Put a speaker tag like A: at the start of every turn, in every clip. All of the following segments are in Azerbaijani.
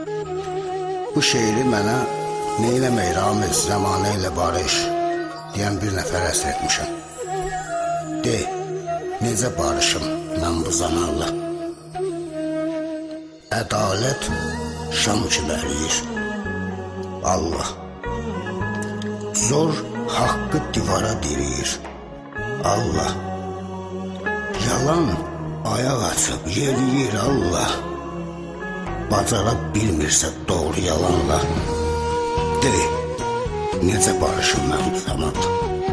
A: Bu şeiri mənə Neyləmək Ramiz Zamanə ilə barış deyən bir nəfər əsr etmişəm. De, necə barışım mən bu zamanla? Ədalət şam kimi əriyir. Allah zor haqqı divara diriyir. Allah yalan ayaq açıb yeriyir. Allah bacara bilmirsə doğru yalanla. De, necə barışım mən bu zamanla?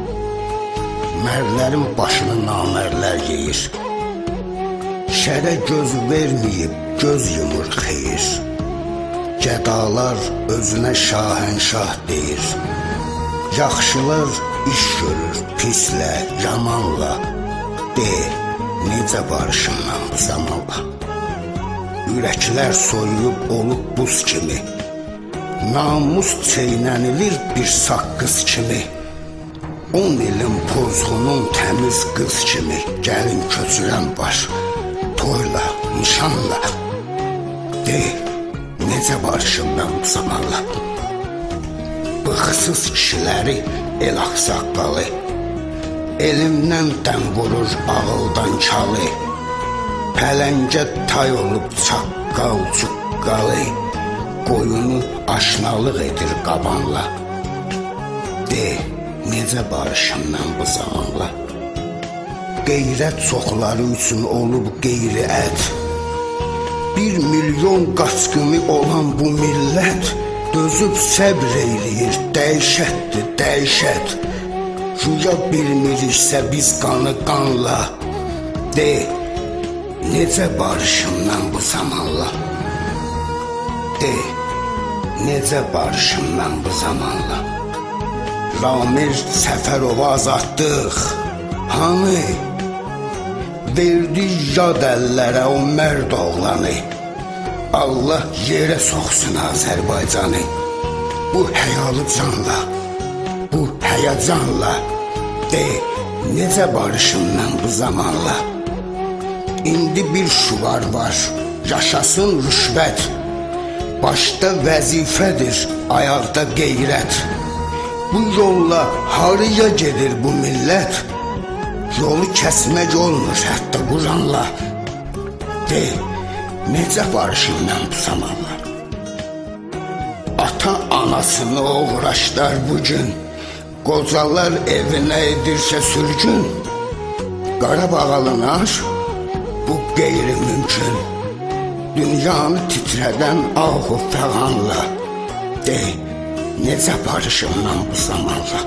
A: Mərlərin başını namərlər yeyir. Şərə göz verməyib göz yumur xeyir. Gədalar özünə şahənşah deyir. Yaxşılar iş görür pislə, yamanla. De, necə barışım mən bu zamanla? Ürəklər soyuyub olub buz kimi. Namus çeynənilir bir saqqız kimi. 10 ilin pozğunun təmiz qız kimi. Gəlin köçürən var, toyla, nişanla. De, necə barışım mən bu zamanla? Bıxsız kişiləri el ağsaqqalı. Elimdən dən vurur ağıldan çalı. Pələngə tay olub çaqqal cuqqalı. Qoyunu aşnalıq edir qabanla. De, necə barışım mən bu zamanla? Qeyrət çoxları üçün olub qeyri ət. 1 milyon qaçqını olan bu millət dözüb səbr eyləyir, dəhşətdir, dəhşət. Rüya bilmiriksə biz qanı qanla. De, necə barışım mən bu zamanla? De, necə barışım mən bu zamanla? Ramir Səfərova azadlıq, hanı? Verdi yad əllərə o mərd oğlanı. Allah yerə soxsun Azərbaycanı. Bu həyalı canla, bu həyacanla. De, necə barışım mən bu zamanla? İndi bir şüvar var, yaşasın rüşvət. Başda vəzifədir, ayaqda qeyrət. Bu yolla harıya gedir bu millət? Yolu kəsmək olmur hətta Quranla. De, necə barışım mən bu zamanla? Ata anasını uğraşlar bugün. Qocalar evinə edirsə sürgün. Qarabağalınar, bu qeyri-mümkün. Dünyanı titrədən ahu fəğanla. De, necə barışım mən bu zamanla?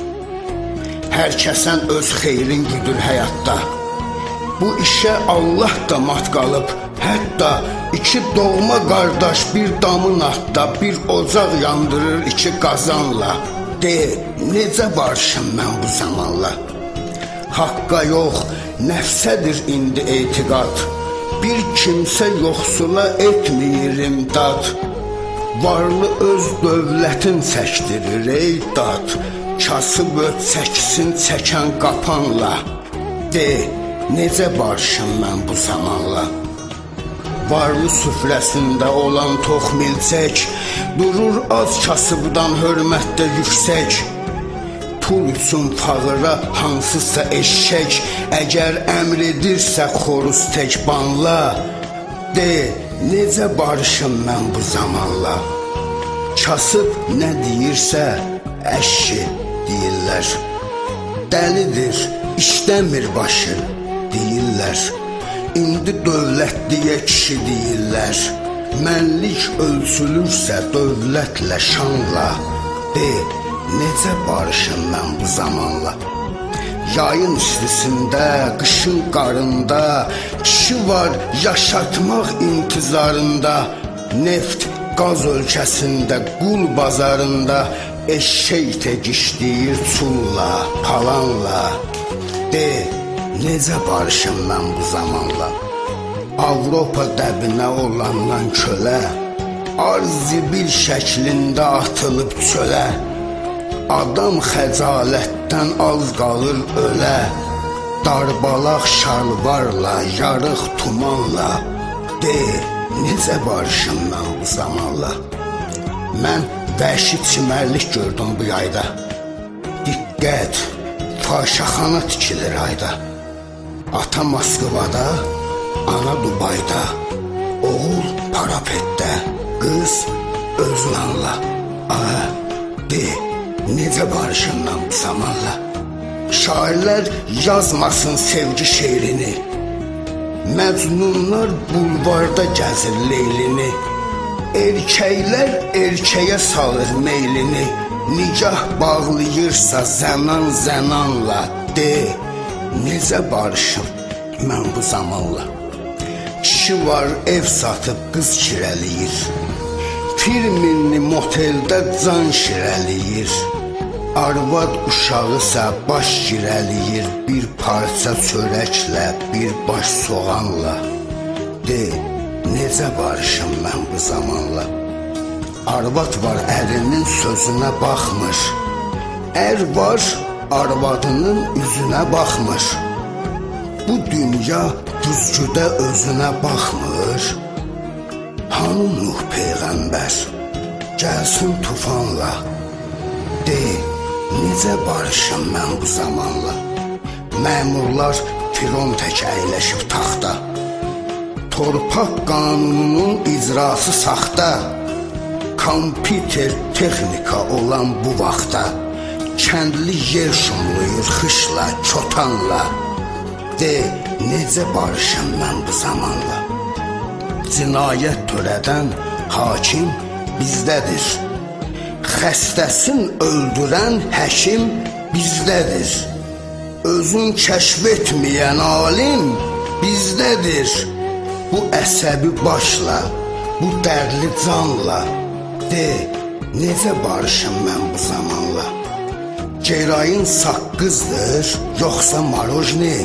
A: Hər kəsən öz xeyrin güdür həyatda. Bu işə Allah da mat qalıb. Hətta 2 doğma qardaş bir damın altda bir ocaq yandırır 2 qazanla. De, necə barışım mən bu zamanla? Haqqa yox, nəfsədir indi etiqad. Bir kimsə yoxsula etmir imdad. Varlı öz dövlətin çəkdirir ey dad. Kasıb öt çəksin çəkən qapanla. De, necə barışım mən bu zamanla? Varlı süfrəsində olan tox milçək durur az kasıbdan hörmətdə yüksək. Pul üçün fağıra hansısa eşşək əgər əmr edirsə xoruz tək banla. De, necə barışım mən bu zamanla? Kasıb nə deyirsə əşşi deyirlər. Dəlidir, işləmir başı deyirlər. İndi dövlətliyə kişi deyirlər. Mənlik ölçülürsə dövlətlə, şanla. De, necə barışım mən bu zamanla? Yayın işlisində, qışın qarında, kişi var yaşatmaq intizarında. Neft, qaz ölkəsində, qul bazarında, eşşək tək işləyir çulla, palanla. De, necə barışım mən bu zamanla? Avropa dəbinə olandan kölə, arz-zibil şəklində atılıb çölə. Adam xəcalətdən az qalır ölə. Darbalaq şalvarla, yarıq tumanla. De, necə barışım mən bu zamanla? Mən vəhşi çimərlik gördüm bu yayda. Diqqət, faşaxana tikilir ayda. Ata Moskvada, ana Dubayda, oğul parapetdə, qız özünanla. De, necə barışım mən bu zamanla? Şairlər yazmasın sevgi şeirini, məcnunlar bulvarda gəzir leylini, erkəklər erkəyə salır meylini, nicah bağlayırsa zənan zənanla. De, necə barışım mən bu zamanla? Kişi var ev satıb qız kirəliyir, firminli moteldə can şirəliyir, arvad uşağısa baş girəliyir, bir parça çörəklə, bir baş soğanla. De, necə barışım mən bu zamanla? Arvad var ərinin sözünə baxmır, ər var arvadının üzünə baxmır. Bu dünya güzgüdə özünə baxmır. Hanı Nuh Peyğəmbər, gəlsin tufanla. De, necə barışım mən bu zamanla? Məmurlar firon tək əyləşib taxta, torpaq qanununun icrası saxta, kompüter texnika olan bu vaxtda, kəndli yer şumluyur xışla, çotanla. De, necə barışım mən bu zamanla? Cinayət törədən hakim bizdədir, xəstəsin öldürən həkim bizdədir, özün kəşf etməyən alim bizdədir. Bu əsəbi başla, bu dərdli canla. De, necə barışım mən bu zamanla? Cerayin saqqızdır, yoxsa marojni?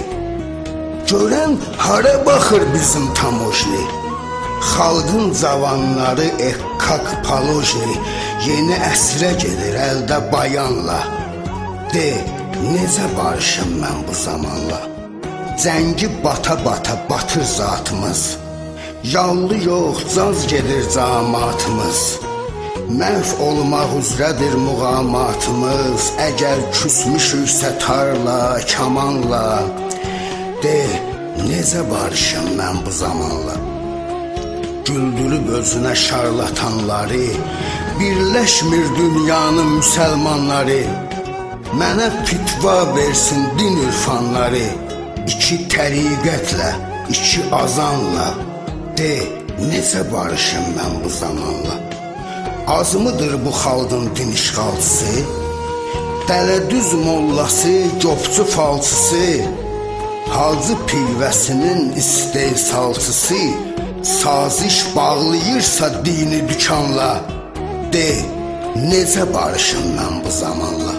A: Görən hara baxır bizim tamojni? Xalqın cavanları ekkak palojni, yeni əsrə gedir əldə bayanla. De, necə barışım mən bu zamanla? Cəngi bata-bata batır zatımız, yallı yox caz gedir camatımız, məhv olmaq üzrədir muğamatımız, əgər küsmüşüksə tarla, kamanla. De, necə barışım mən bu zamanla? Güldürüb özünə şarlatanları, birləşmir dünyanın müsəlmanları, mənə fitva versin din ürfanları, iki təriqətlə, iki azanla. De, necə barışım mən bu zamanla? Az mıdır bu xalqın din işğalçısı, dələdüz mollası, qopçu falçısı, Hacı pivəsinin istehsalçısı, saziş bağlayırsa dini dükanla. De, necə barışım mən bu zamanla?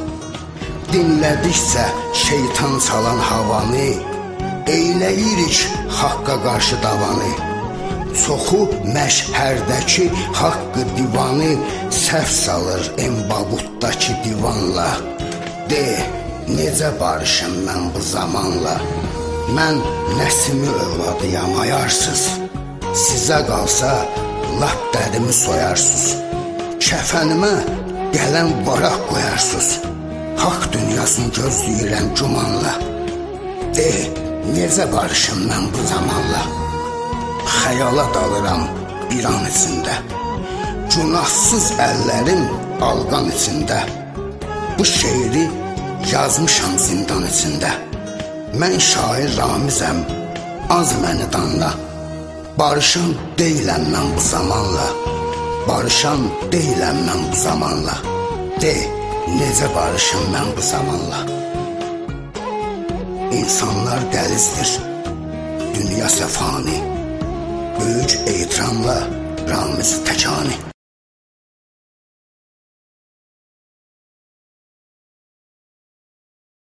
A: Dinlədikcə şeytan çalan havanı, eyləyirik haqqa qarşı davanı. Çoxu məşhərdəki haqqı divanı səhv salır embabutdakı divanla. De, necə barışım mən bu zamanla? Mən Nəsimi övladıyam ayarsız, sizə qalsa lap dərimi soyarsız, kəfənimə gələn varaq qoyarsız, haqq dünyasını gözləyirəm gümanla. De, necə barışım mən bu zamanla? Xəyala dalıram bir an içində, günahsız əllərim alqan içində, bu şeiri yazmışam zindan içində. Mən şair Ramizəm, az məni danla, barışan deyiləm mən bu zamanla, barışan deyiləm mən bu zamanla. De, necə barışım mən bu zamanla? İnsanlar dəlizdir, dünya səfani, böyük eytramla Ramiz Təkani.